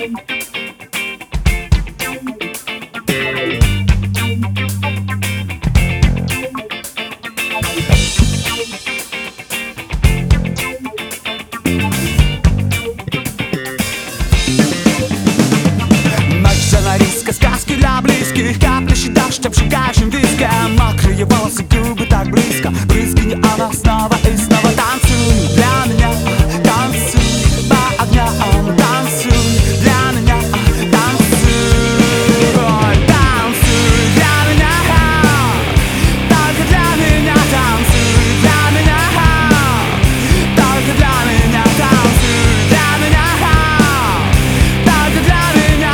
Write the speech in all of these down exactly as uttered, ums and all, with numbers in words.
Сказки для близких, каплящий дождь, обжигающим виском. Мокрые волосы, губы так близко. Брызги не она снова и снова. Танцуй для меня, танцуй по огням. Танцуй для меня, танцуй. Ой, танцуй для меня, только для меня. Танцуй для меня, только для меня. Танцуй для меня, только для меня.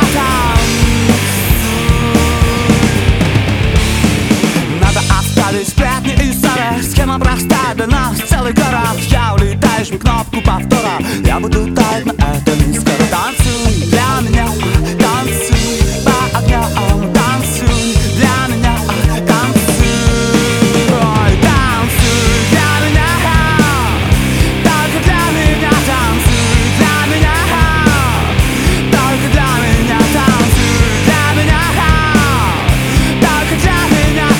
Сплетни и ссоры, схема простая для нас целый город. Я улетаю, жми кнопку повтора. Я буду таять на этом и скоро. Танцуй для меня, танцуй по огням. Танцуй для меня, танцуй. Ой, танцуй для меня, только для меня. Танцуй для меня, только для меня. Танцуй для меня, только для меня.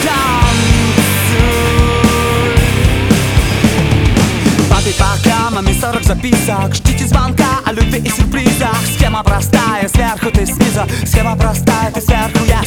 Программами сорок записок. Ждите звонка о любви и сюрпризах. Схема простая, сверху ты снизу. Схема простая, ты сверху, я